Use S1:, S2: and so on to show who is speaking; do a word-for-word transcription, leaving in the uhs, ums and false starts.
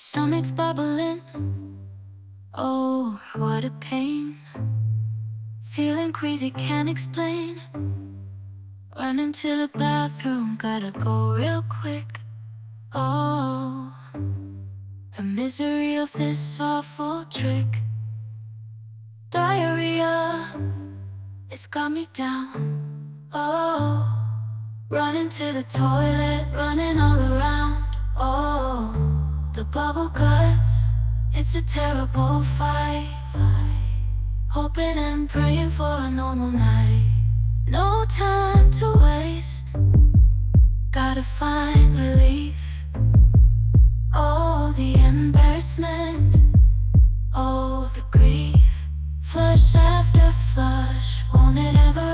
S1: Stomach's bubbling. Oh, what a pain. Feeling queasy, can't explain. Running to the bathroom, gotta go real quick. Oh, the misery of this awful trick. Diarrhea, it's got me down. Oh, running to the toilet, running all around. Oh, the bubble guts, it's a terrible fight. Hoping and praying for a normal night. No time to waste, gotta find relief. Oh, the embarrassment, oh, the grief. Flush after flush, won't it ever